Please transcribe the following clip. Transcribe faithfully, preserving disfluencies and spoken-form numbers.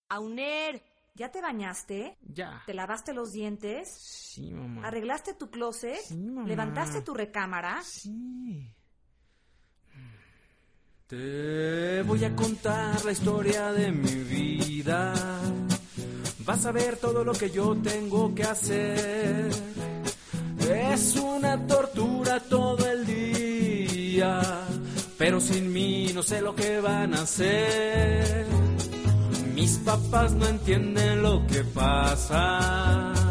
Auner, ¿ya te bañaste? Ya. ¿Te lavaste los dientes? Sí, mamá. ¿Arreglaste tu closet? Sí, mamá. ¿Levantaste tu recámara? Sí. Te voy a contar la historia de mi vida. Vas a ver todo lo que yo tengo que hacer. Es una tortura todo el día, pero sin mí no sé lo que van a hacer. Mis papás no entienden lo que pasa.